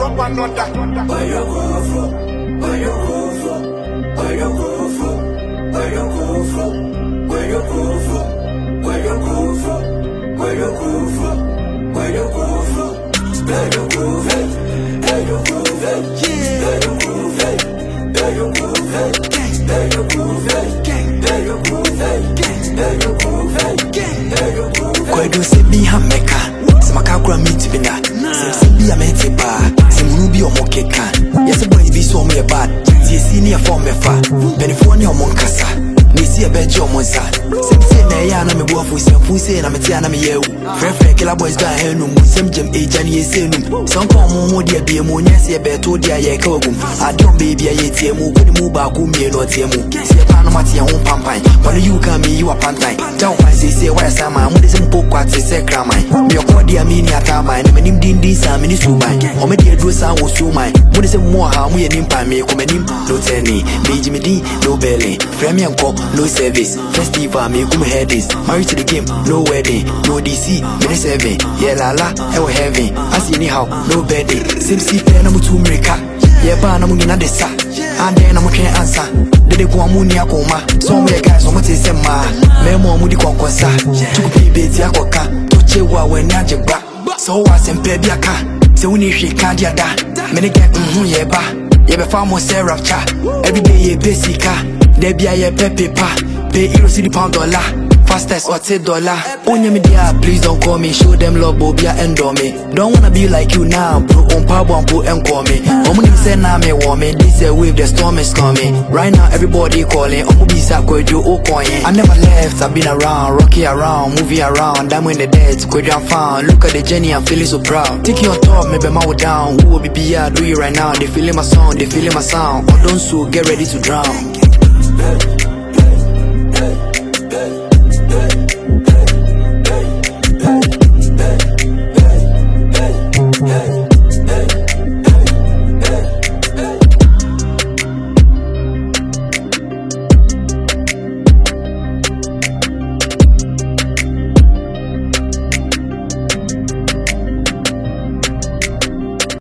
drop another. Where you go from? Where you go from? Where you go from? Where you go from? Where you go from? Where you go from? Where you go from? Where you go from? Where you go from? Where you go from? Where you go from? Where you go from? Where you go from? Where you go from? Where you go from? Where you go from? Where do see me hameka? Smaka kura me to be na. See me a mete pa. See Ruby or Mokeka. Yes, the boys be so me bad. See senior form me fa. Benefoni or Moncasa. Me see a bed your monza. Say na ya na me wo fu say na me tia na me ye. Frefre killer boys got here no musem jam age and ye say no. Some come mo dia be mo nya say be to dia ye kogum. I don't baby ye tie mo go mu ba ku me no tie mo. Say pa no mate ya ho pampan. When you come me you a pantai. Down why say why sama mo dey simple kwat say kraman. Me ko dia me ni atama na me nim din sa me ni suban. O me dia do sa wo suman. Mo dey say mo ha mo ye nim pa me ko me nim no teni. Me jimi di no belly. Frame yanko no service. Festival me come head this. Married to the game, no wedding, no DC, mini 7. Yeah la la, ever heaven. I see anyhow, no bedding. Sim see pen I'm to America. Yeah, ban I'm in the sa. And then I'm can't answer. Did they go amuni akoma? Somewhere guys, I'm say ma. Memo mudi konkosa. Took baby tiakoka. Tochewa when najeba. So was in pebiaka. So we need she can't da. Many get yeah ba. Yeah, be far more Sarah cha. Every day yeah basic. There be a pepe pa. Pay euro city pound dollar. Fastest or $10. Only me there, please don't call me. Show them love, bobia and me. Don't wanna be like you now, bro. On power and put and call me. Omuni say na me warming. This a wave, the storm is coming. Right now everybody calling. Omu bisa ko do o coin. I never left, I've been around, rocky around, movie around. I'm in the dead, quit I'm found. Look at the journey, I'm feeling so proud. Take your top, maybe my down. Who will be here? Do you right now? They feeling my song, they feeling my sound. Oh, don't so get ready to drown.